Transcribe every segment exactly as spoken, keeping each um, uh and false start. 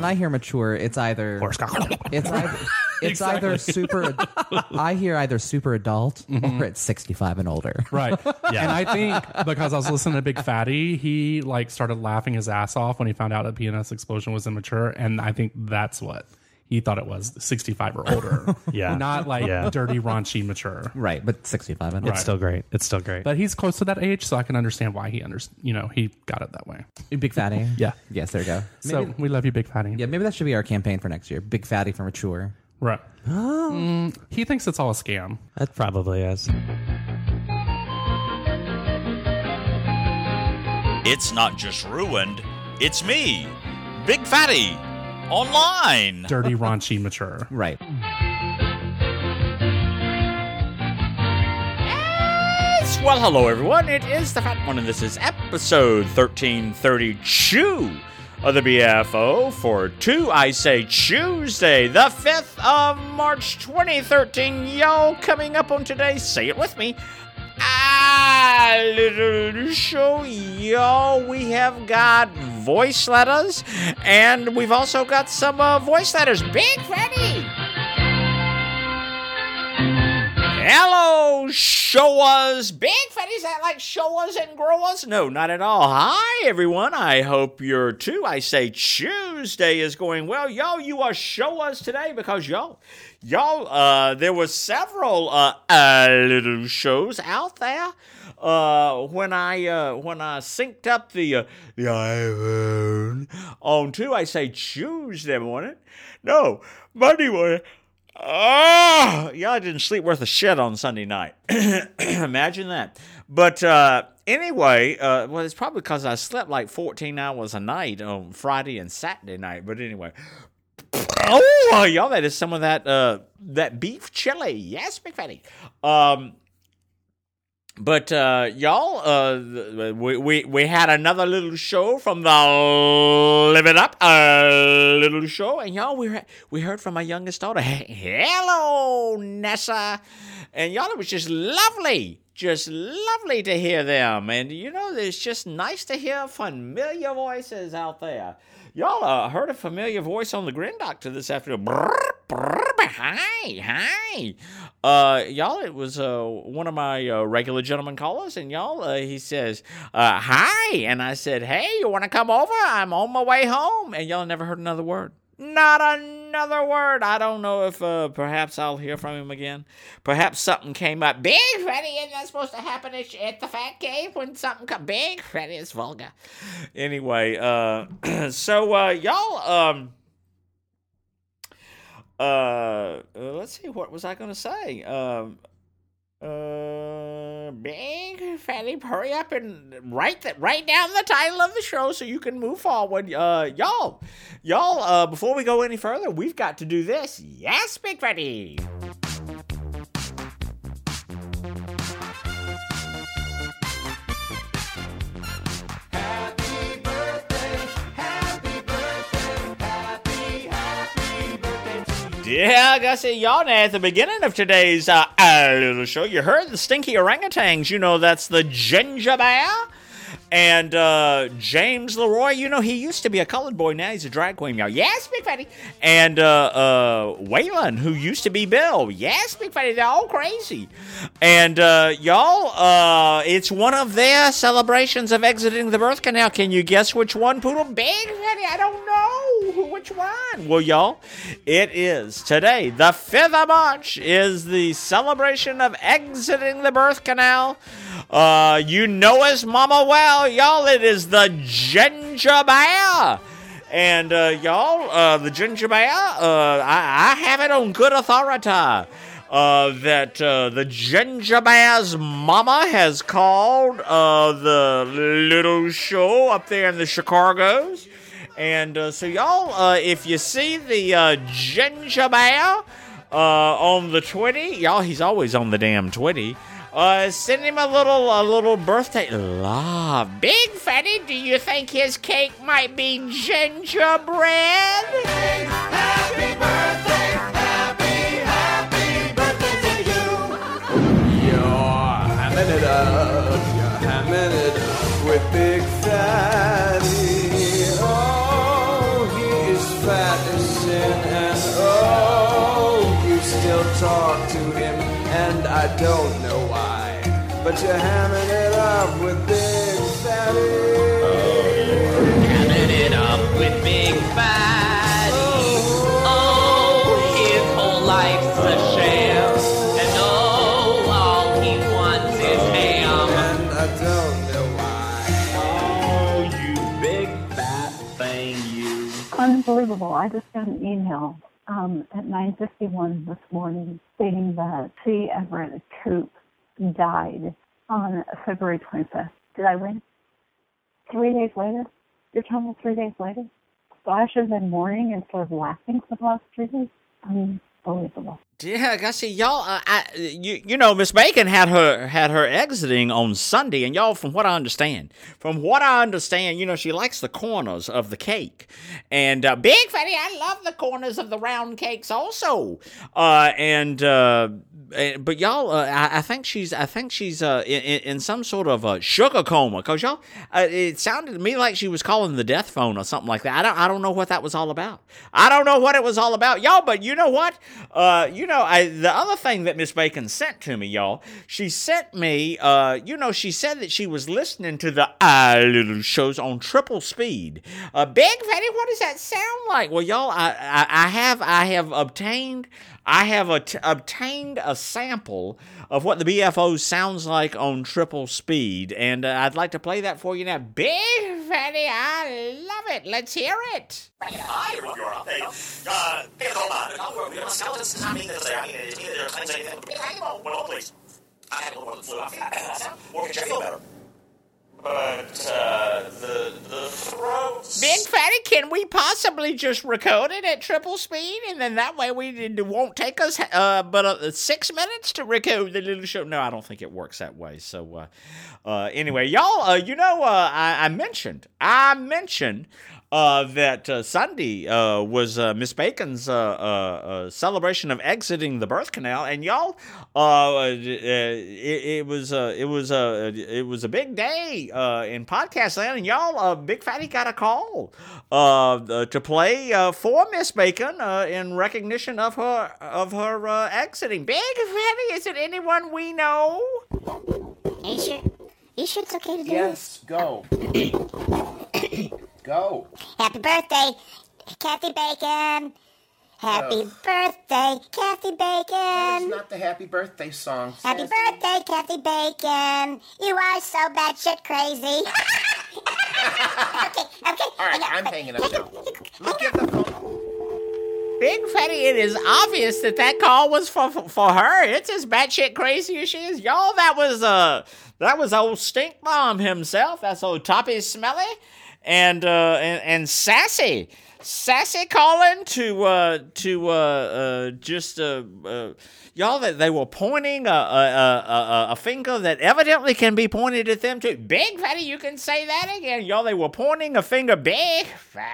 I hear mature, it's either it's either it's Exactly. either super. I hear either super adult or it's sixty-five and older. Right. Yeah. And I think because I was listening to Big Fatty, he like started laughing his ass off when he found out that P N S Explosion was immature, and I think that's what he thought it was, sixty-five or older. Yeah. Not like Yeah. dirty, raunchy, mature. Right, but sixty-five and older. It's still great. It's still great. But he's close to that age, so I can understand why he under, you know, he got it that way. Big fatty. Yeah. Yes, there you go. So Maybe, we love you, Big Fatty. yeah, maybe that should be our campaign for next year. Big fatty for mature. Right. Mm, he thinks it's all a scam. That probably is. It's not just ruined, it's me, Big Fatty, online. Dirty, raunchy, mature. Right. Yes. Well, hello everyone, it is the Fat One, and this is episode thirteen thirty-two of the B F O for two, I say, Tuesday, the fifth of March, twenty thirteen. Y'all, coming up on today's, say it with me, Ah, little show, y'all. We have got voice letters, and we've also got some uh, voice letters. Big Fatty! Hello, show us. Big Fatty's that like show us and grow us? No, not at all. Hi, everyone. I hope your too, I say, Tuesday is going well. Y'all, you are show us today because y'all, y'all, uh, there was several, uh, uh, little shows out there. Uh, when I, uh, when I synced up the, uh, the iPhone on two, I say, Tuesday morning. No, Monday morning. Oh, y'all didn't sleep worth a shit on Sunday night. Imagine that. But uh, anyway, uh, well, it's probably because I slept like fourteen hours a night on Friday and Saturday night. But anyway, oh, y'all, that is some of that uh, that beef chili. Yes, Big Fatty. Um, But uh, y'all, uh, we, we we had another little show from the Live It Up, uh, little show, and y'all, we we heard from my youngest daughter. Hello, Nessa, and y'all, it was just lovely, just lovely to hear them, and you know, it's just nice to hear familiar voices out there. Y'all uh, heard a familiar voice on the Grin Doctor this afternoon. Brr, brr, hi, hi. Uh, y'all, it was uh, one of my uh, regular gentleman callers, and y'all, uh, he says, uh, hi. And I said, hey, you want to come over? I'm on my way home. And y'all never heard another word. Not another word. I don't know if uh, perhaps I'll hear from him again. Perhaps something came up. Big Fatty, isn't that supposed to happen at, at the Fat Cave when something comes? Big Fatty is vulgar. Anyway, uh, so uh, y'all, um, uh, let's see, what was I going to say? Um, uh, Big Fatty, hurry up and write that, write down the title of the show so you can move forward. Uh, y'all, y'all, uh, before we go any further, we've got to do this. Yes, Big Fatty. Yeah, I gotta say, y'all, now at the beginning of today's uh, uh, little show, you heard the stinky orangutans. You know, that's the ginger bear. And uh, James Leroy, you know, he used to be a colored boy. Now he's a drag queen, y'all. Yes, Big Fatty. And uh, uh, Waylon, who used to be Bill. Yes, Big Fatty. They're all crazy. And uh, y'all, uh, it's one of their celebrations of exiting the birth canal. Can you guess which one, Poodle? Big Fatty, I don't know. Which one? Well, y'all, it is today, the fifth of March, is the celebration of exiting the birth canal. Uh, you know his mama well, y'all. It is the ginger bear. And, uh, y'all, uh, the ginger bear, uh, I, I have it on good authority, uh, that, uh, the ginger bear's mama has called, uh, the little show up there in the Chicago's. And, uh, so y'all, uh, if you see the, uh, ginger bear, uh, on the twenty, y'all, he's always on the damn twenty. Uh, send him a little, a little birthday love. Big Fatty, do you think his cake might be gingerbread? Happy birthday, happy, happy birthday to you. You're hamming it up, you're hamming it up with Big Fatty. Oh, he is fat. I don't know why, but you're hamming it up with Big Fatty. Hamming it up with Big Fatty. Oh, his whole life's a sham. And oh, all he wants is ham. And I don't know why. Oh, you big fat thing, you. Unbelievable. I just got an email um, at nine fifty-one this morning stating that C. Everett Koop died on February twenty-fifth. Did I win? Three days later? You're telling me three days later? So I should have been mourning instead of laughing for the last three days? Unbelievable. Yeah, I see y'all. Uh, I, you you know, Miss Bacon had her had her exiting on Sunday, and y'all, from what I understand, from what I understand, you know, she likes the corners of the cake, and uh, Big Fatty, I love the corners of the round cakes also. Uh, and uh, but y'all, uh, I, I think she's I think she's uh, in, in some sort of a sugar coma, cause y'all, uh, it sounded to me like she was calling the death phone or something like that. I don't I don't know what that was all about. I don't know what it was all about, y'all. But you know what? Uh, you know, I, the other thing that Miss Bacon sent to me, y'all, she sent me, uh, you know, she said that she was listening to the I Little shows on triple speed. Uh, Big Fatty, what does that sound like? Well, y'all, I, I, I have, I have obtained, I have a, obtained a sample of what the B F O sounds like on triple speed, and uh, I'd like to play that for you now. Big Fatty, I love it. Let's hear it. Hi, everyone. You're up. There you go. Uh, pick a call about it. I'll work with skeletons. I mean, it's, I mean, it's either there are things anything. Well, well, please. I had a little more than flu. I feel or can you feel better? But, uh, the, the throats... Big Fatty, can we possibly just record it at triple speed? And then that way we it won't take us uh, but uh, six minutes to record the little show. No, I don't think it works that way. So, uh, uh, anyway, y'all, uh, you know, uh, I, I mentioned, I mentioned... Uh, that uh, Sunday uh, was uh, Miss Bacon's uh, uh, uh, celebration of exiting the birth canal, and y'all, uh, uh, it, it was uh, it was uh, it was a big day uh, in podcast land, and y'all, uh, Big Fatty got a call uh, uh, to play uh, for Miss Bacon uh, in recognition of her of her uh, exiting. Big Fatty, is it anyone we know? Are you sure? Are you sure it's okay to do Yes, go. Go. Happy birthday, Kathy Bacon. Happy Ugh. birthday, Kathy That is Bacon. not the happy birthday song. Happy Sassy. birthday, Kathy Bacon. You are so batshit crazy. okay, okay. All right, I'm hanging up now. Look at the phone. Big Fatty, it is obvious that that call was for for her. It's as batshit crazy as she is. Y'all, that was uh that was old Stink Bomb himself. That's old Toppy Smelly and uh and, and Sassy. Sassy calling to uh to uh uh just uh, uh y'all that they were pointing a, a a a finger that evidently can be pointed at them too. Big Fatty, you can say that again. Y'all, they were pointing a finger. Big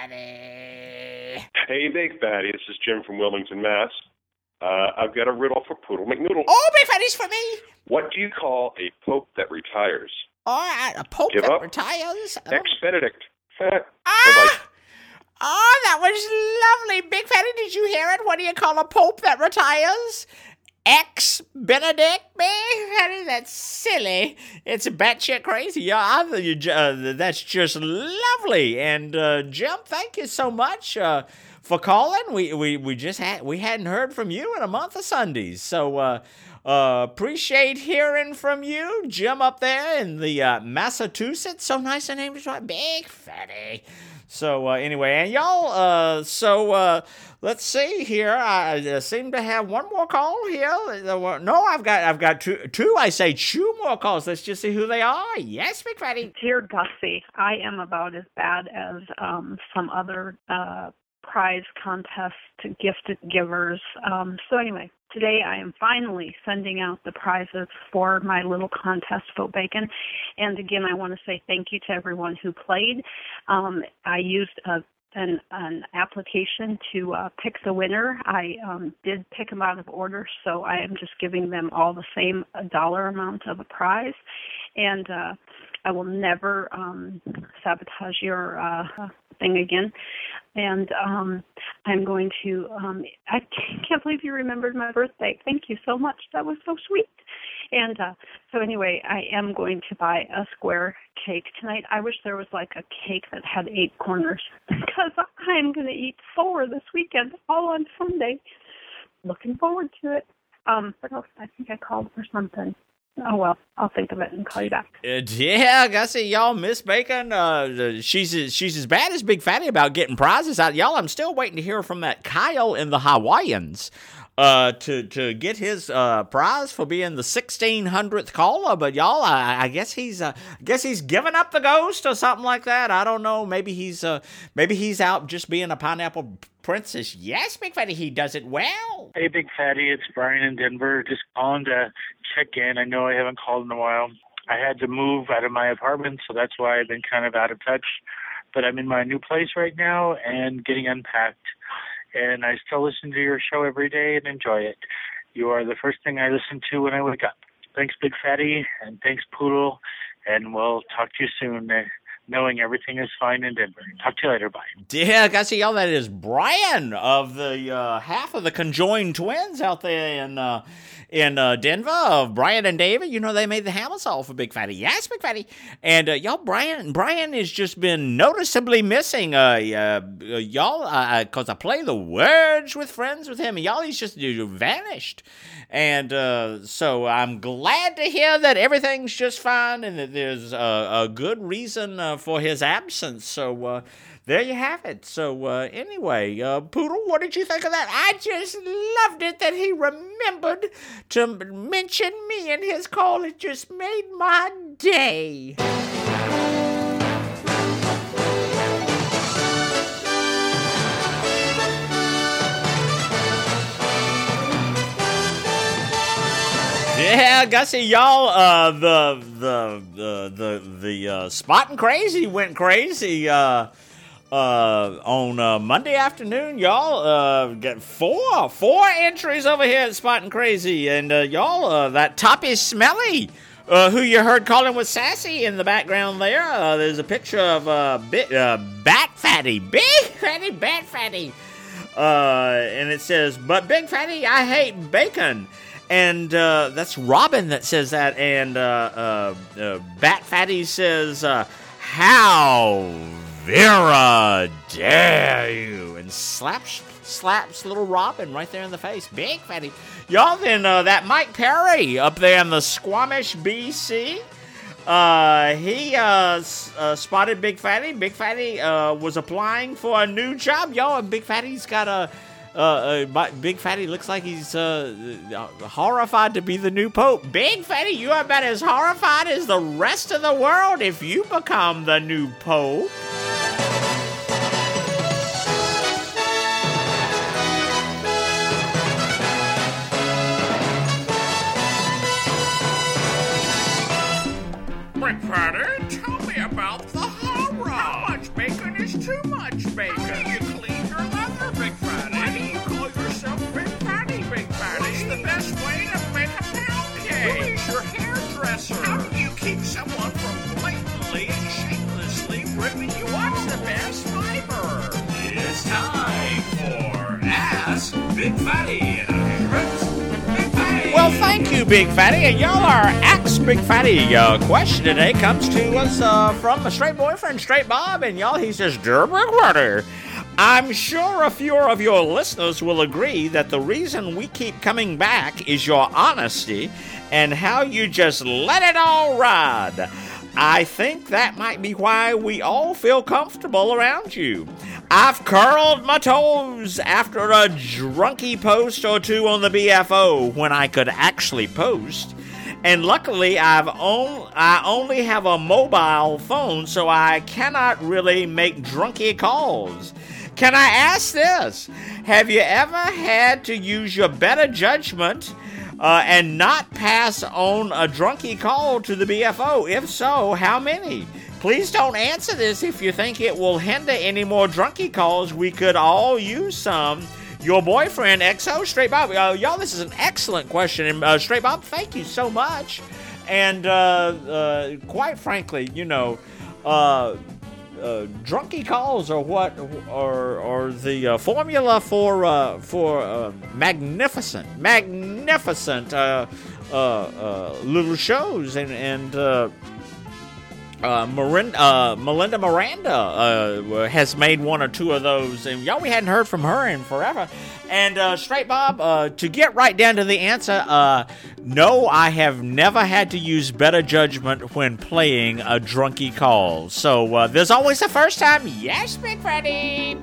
Fatty. Hey, Big Fatty, this is Jim from Wilmington, Mass. Uh, I've got a riddle for Poodle McNoodle. Oh, Big Fatty's for me. What do you call a pope that retires? All right, a pope Give that up. retires. Oh. Ex-Benedict. Ah! Bye-bye. Oh, that was lovely. Big Fatty, did you hear it? What do you call a pope that retires? Ex-Benedict, Big Fatty? That's silly. It's batshit crazy. Yeah, I think you, uh, that's just lovely. And uh, Jim, thank you so much uh, for calling. We we we just had we hadn't heard from you in a month of Sundays, so uh, uh, appreciate hearing from you, Jim, up there in the uh, Massachusetts. So nice a name to try, Big Fatty. So uh, anyway, and y'all, uh, so uh, let's see here. I uh, seem to have one more call here. Uh, no, I've got, I've got two, two. I say two more calls. Let's just see who they are. Yes, Big Fatty. Dear Gussie, I am about as bad as um, some other uh, prize contest gift givers. Um, so anyway, today I am finally sending out the prizes for my little contest, Vote Bacon. And again, I want to say thank you to everyone who played. Um, I used a An, an application to uh, pick the winner. I um, did pick them out of order, so I am just giving them all the same dollar amount of a prize. And uh, I will never um, sabotage your uh, thing again. And um, I'm going to, um, I can't believe you remembered my birthday. Thank you so much. That was so sweet. And uh, so anyway, I am going to buy a square cake tonight. I wish there was like a cake that had eight corners because I'm going to eat four this weekend, all on Sunday. Looking forward to it. Um, what else? I think I called for something. Oh, well, I'll think of it and call you back. Uh, yeah, I see y'all, Miss Bacon. Uh, she's she's as bad as Big Fatty about getting prizes out. Y'all, I'm still waiting to hear from that Kyle in the Hawaiians uh, to to get his uh, prize for being the sixteen hundredth caller. But y'all, I, I guess he's uh, I guess he's giving up the ghost or something like that. I don't know. Maybe he's uh, maybe he's out just being a pineapple princess. Yes, Big Fatty, he does it well. Hey, Big Fatty, it's Brian in Denver. Just calling to check in. I know I haven't called in a while. I had to move out of my apartment, so that's why I've been kind of out of touch. But I'm in my new place right now and getting unpacked. And I still listen to your show every day and enjoy it. You are the first thing I listen to when I wake up. Thanks, Big Fatty, and thanks, Poodle. And we'll talk to you soon, uh, knowing everything is fine in Denver. Talk to you later. Bye. Yeah, I see y'all. That is Brian of the uh, half of the conjoined twins out there in uh, in uh, Denver. Of Brian and David. You know they made the Hammersall for Big Fatty. Yes, Big Fatty. And uh, y'all, Brian Brian has just been noticeably missing. Uh, uh, y'all, because uh, I play the words with friends with him. And y'all, he's just uh, vanished. And uh, so I'm glad to hear that everything's just fine and that there's a, a good reason uh, for his absence. So uh, there you have it. So uh, anyway, uh, Poodle, what did you think of that? I just loved it that he remembered to mention me in his call. It just made my day. Yeah, Gussie, y'all, uh, the, the, the, the, the, uh, Spotting Crazy went crazy, uh, uh, on, uh, Monday afternoon, y'all, uh, got four, four entries over here at Spotting Crazy, and, uh, y'all, uh, that Toppy Smelly, uh, who you heard calling with Sassy in the background there, uh, there's a picture of, uh, bit, uh, Bat Fatty, Big Fatty, Bat Fatty, uh, and it says, but Big Fatty, I hate bacon. And uh, that's Robin that says that. And uh, uh, uh, Bat Fatty says, uh, how Vera dare you? And slaps slaps little Robin right there in the face. Big Fatty. Y'all, then uh, that Mike Perry up there in the Squamish, B C, uh, he uh, s- uh, spotted Big Fatty. Big Fatty uh, was applying for a new job. Y'all, and Big Fatty's got a... Uh, uh, Big Fatty looks like he's uh, horrified to be the new Pope. Big Fatty, you are about as horrified as the rest of the world if you become the new Pope. Big Fatty, tell me about the horror. How much bacon is too much bacon? How do you clean your leather, Big Fatty? Why do you call yourself Big Fatty, Big Fatty? What's the best way to make a pound cake? Who is your hairdresser? How do you keep someone from blatantly and shamelessly ripping you off? What's the best fiber? It's time for Ask Big Fatty. Well, thank you, Big Fatty. And y'all, our Ask Big Fatty uh, question today comes to us uh, from a straight boyfriend, Straight Bob. And y'all, he says, Dear Big Fatty, I'm sure a few of your listeners will agree that the reason we keep coming back is your honesty and how you just let it all ride. I think that might be why we all feel comfortable around you. I've curled my toes after a drunky post or two on the B F O when I could actually post. And luckily, I've on, I only have a mobile phone, so I cannot really make drunky calls. Can I ask this? Have you ever had to use your better judgment uh, and not pass on a drunky call to the B F O? If so, how many? Please don't answer this if you think it will hinder any more drunky calls. We could all use some. Your boyfriend, X O, Straight Bob. Uh, y'all, this is an excellent question. And uh, Straight Bob, thank you so much. And uh, uh, quite frankly, you know, uh, uh, drunky calls are what are, are the uh, formula for uh, for uh, magnificent, magnificent uh, uh, uh, little shows, and and. Uh, Uh, Marinda, uh, Melinda Miranda uh, has made one or two of those, and y'all, we hadn't heard from her in forever. And uh, Straight Bob, uh, to get right down to the answer, uh, no, I have never had to use better judgment when playing a drunky call. So uh, there's always a first time. Yes, Big Freddy.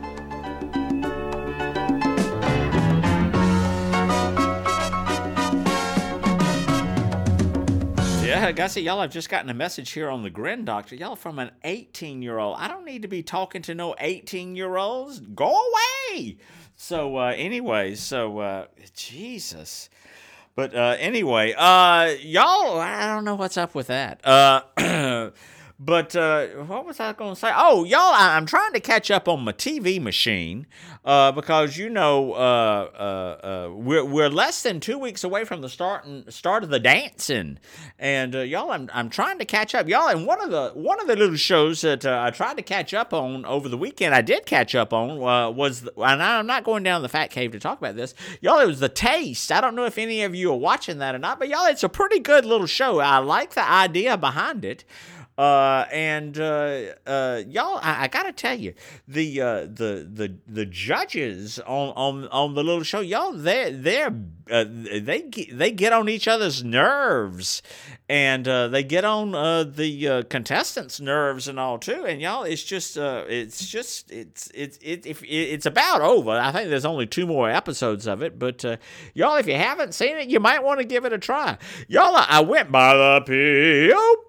Yeah, Gussie, y'all have just gotten a message here on the Grin Doctor. Y'all from an eighteen-year-old. I don't need to be talking to no eighteen-year-olds. Go away! So, uh, anyway, so, uh, Jesus. But, uh, anyway, uh, y'all, I don't know what's up with that. Uh, but, uh, what was I going to say? Oh, y'all, I- I'm trying to catch up on my T V machine, uh, because, you know, uh, uh, uh, we're, we're less than two weeks away from the start, start of the dancing. And, uh, y'all, I'm, I'm trying to catch up. Y'all, and one of the, one of the little shows that uh, I tried to catch up on over the weekend, I did catch up on, uh, was, the, and I'm not going down the fat cave to talk about this. Y'all, it was The Taste. I don't know if any of you are watching that or not, but y'all, it's a pretty good little show. I like the idea behind it. Uh, and uh, uh, y'all, I, I gotta tell you, the uh, the the the judges on, on, on the little show, y'all, they they're uh, they get, they get on each other's nerves, and uh, they get on uh, the uh, contestants' nerves and all too. And y'all, it's just uh, it's just it's it's it, if, it's about over. I think there's only two more episodes of it, but uh, y'all, if you haven't seen it, you might want to give it a try. Y'all, I went by the P O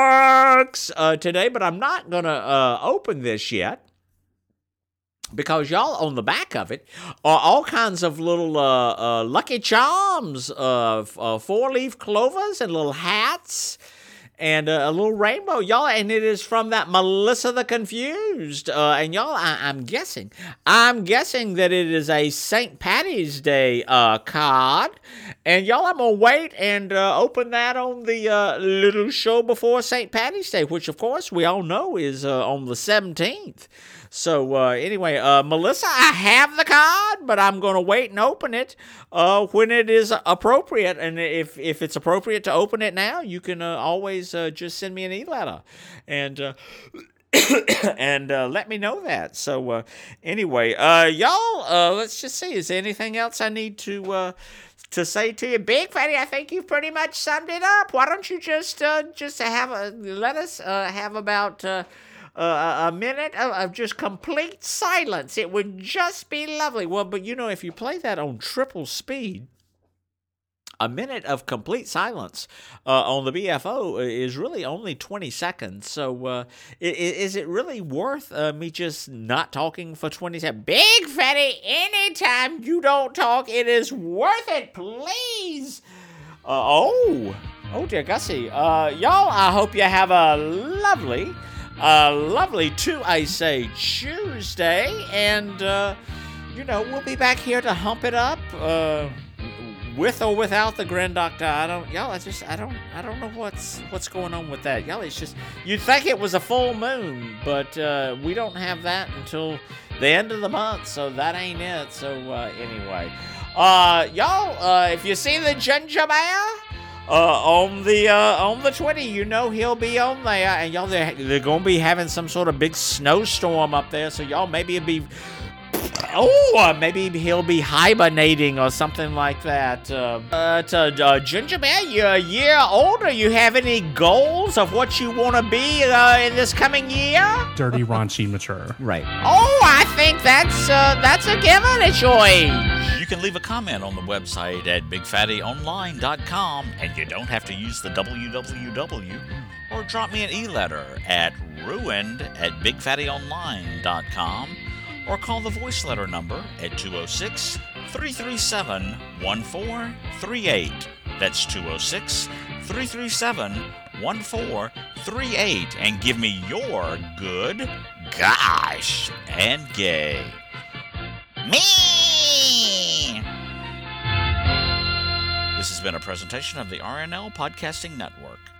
box uh, today, but I'm not gonna uh, open this yet because y'all, on the back of it are all kinds of little uh, uh, Lucky Charms, uh, f- uh, four-leaf clovers, and little hats, and uh, a little rainbow, y'all, and it is from that Melissa the Confused. Uh, and y'all, I- I'm guessing, I'm guessing that it is a Saint Patty's Day uh, card. And y'all, I'm gonna wait and uh, open that on the uh, little show before Saint Patty's Day, which of course we all know is uh, on the seventeenth. So uh, anyway, uh, Melissa, I have the card, but I'm going to wait and open it uh, when it is appropriate. And if, if it's appropriate to open it now, you can uh, always uh, just send me an e-letter and uh, and uh, let me know that. So uh, anyway, uh, y'all, uh, let's just see. Is there anything else I need to uh, to say to you? Big Fatty, I think you've pretty much summed it up. Why don't you just uh, just have a, let us uh, have about... Uh, Uh, a minute of, of just complete silence. It would just be lovely. Well, but you know, if you play that on triple speed, a minute of complete silence uh, on the B F O is really only twenty seconds. So uh, is, is it really worth uh, me just not talking for twenty seconds? Big Fatty, anytime you don't talk, it is worth it, please. Uh, oh, oh dear Gussie. Uh, y'all, I hope you have a lovely... Uh, lovely to I say Tuesday, and uh, you know, we'll be back here to hump it up uh, with or without the Grin Doctor. I don't, y'all. I just, I don't, I don't know what's what's going on with that, y'all. It's just you'd think it was a full moon, but uh, we don't have that until the end of the month, so that ain't it. So uh, anyway, uh, y'all, uh, if you see the Ginger Bear. Uh, on the uh, on the twenty, you know he'll be on there, and y'all they're, they're gonna be having some sort of big snowstorm up there. So y'all maybe it'll be, oh, uh, maybe he'll be hibernating or something like that. Uh, uh, to, uh Ginger Bear, you're a year older. You have any goals of what you want to be uh, in this coming year? Dirty, raunchy, mature. Right. Oh, I think that's uh, that's a given at your age. You can leave a comment on the website at big fatty online dot com, and you don't have to use the w w w, or drop me an e-letter at ruined at big fatty online dot com, or call the voice letter number at two oh six, three three seven, one four three eight. That's two oh six, three three seven, one four three eight, and give me your good, gosh, and gay. Me! This is been a presentation of the R N L Podcasting Network.